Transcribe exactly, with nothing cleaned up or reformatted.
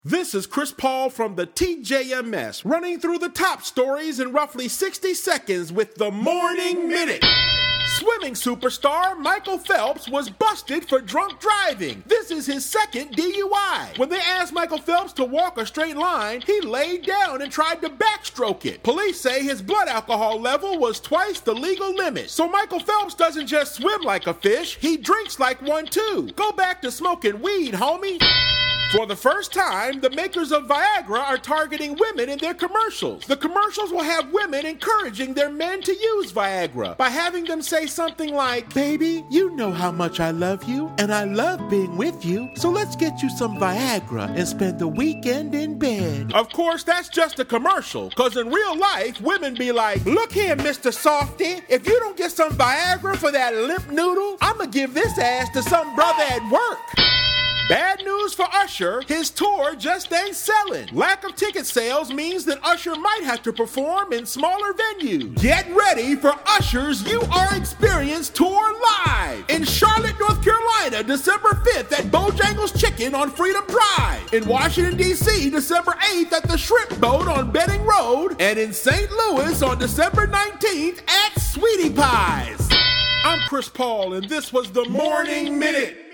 This is Chris Paul from the T J M S, running through the top stories in roughly sixty seconds with the Morning Minute. Swimming superstar Michael Phelps was busted for drunk driving. This is his second D U I. When they asked Michael Phelps to walk a straight line, he laid down and tried to backstroke it. Police say his blood alcohol level was twice the legal limit. So Michael Phelps doesn't just swim like a fish, he drinks like one too. Go back to smoking weed, homie. For the first time, the makers of Viagra are targeting women in their commercials. The commercials will have women encouraging their men to use Viagra by having them say something like, "Baby, you know how much I love you, and I love being with you, so let's get you some Viagra and spend the weekend in bed." Of course, that's just a commercial, because in real life, women be like, "Look here, Mister Softy, if you don't get some Viagra for that limp noodle, I'm going to give this ass to some brother at work." Bad news for Usher, his tour just ain't selling. Lack of ticket sales means that Usher might have to perform in smaller venues. Get ready for Usher's You Are Experience Tour live in Charlotte, North Carolina, December fifth at Bojangles Chicken on Freedom Drive. In Washington, D C, December eighth at the Shrimp Boat on Benning Road. And in Saint Louis on December nineteenth at Sweetie Pies. I'm Chris Paul, and this was the Morning Minute.